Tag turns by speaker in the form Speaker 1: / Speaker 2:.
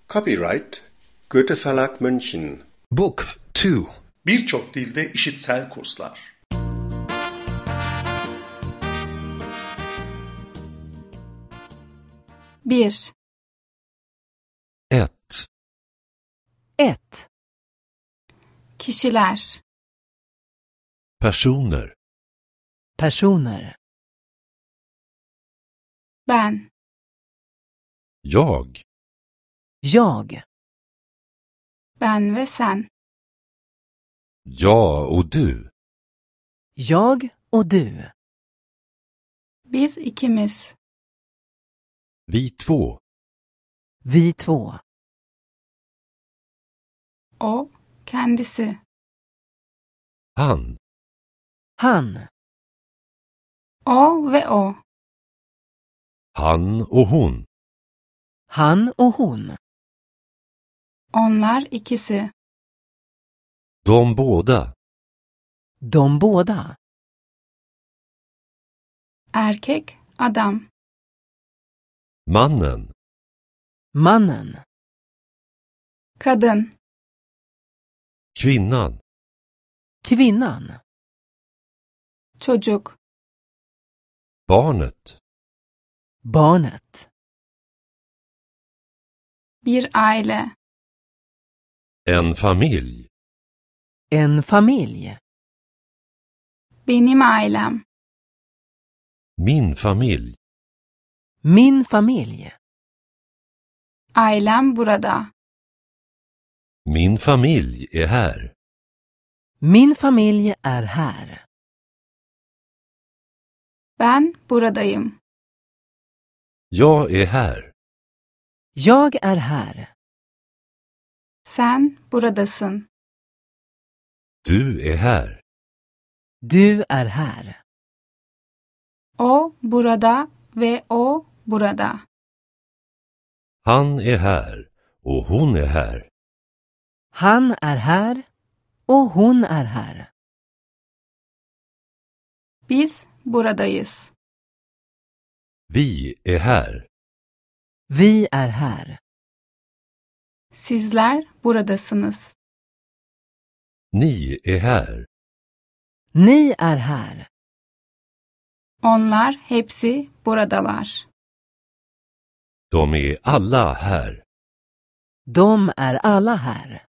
Speaker 1: Copyright Goethe Verlag München.
Speaker 2: Book 2.
Speaker 3: Birçok dilde işitsel kurslar.
Speaker 4: Bir.
Speaker 2: 1.
Speaker 4: Kişiler.
Speaker 2: Personer.
Speaker 4: Ben.
Speaker 2: Jag.
Speaker 4: Ben ve sen.
Speaker 2: Jag och du.
Speaker 4: Biz ikimiz.
Speaker 2: Vi två.
Speaker 4: O, kendisi.
Speaker 2: Han.
Speaker 4: O ve o.
Speaker 2: Han och hon.
Speaker 4: Onlar ikisi.
Speaker 2: De båda.
Speaker 4: Erkek, adam.
Speaker 2: Mannen.
Speaker 4: Kadın.
Speaker 2: Kvinnan.
Speaker 4: Çocuk.
Speaker 2: Barnet.
Speaker 4: Bir aile.
Speaker 2: En familj.
Speaker 4: Benim ailem.
Speaker 2: Min familj.
Speaker 4: Ailem burada.
Speaker 2: Min familj är här.
Speaker 4: Ben buradayım.
Speaker 2: Jag är här.
Speaker 4: Sen buradasın.
Speaker 2: Du är här.
Speaker 4: O burada ve o burada.
Speaker 2: Han är här och hon är här.
Speaker 4: Biz buradayız.
Speaker 2: Vi är här.
Speaker 4: Sizler buradasınız.
Speaker 2: Ni är här.
Speaker 4: Onlar hepsi buradalar.
Speaker 2: De är alla här.
Speaker 5: De är alla här.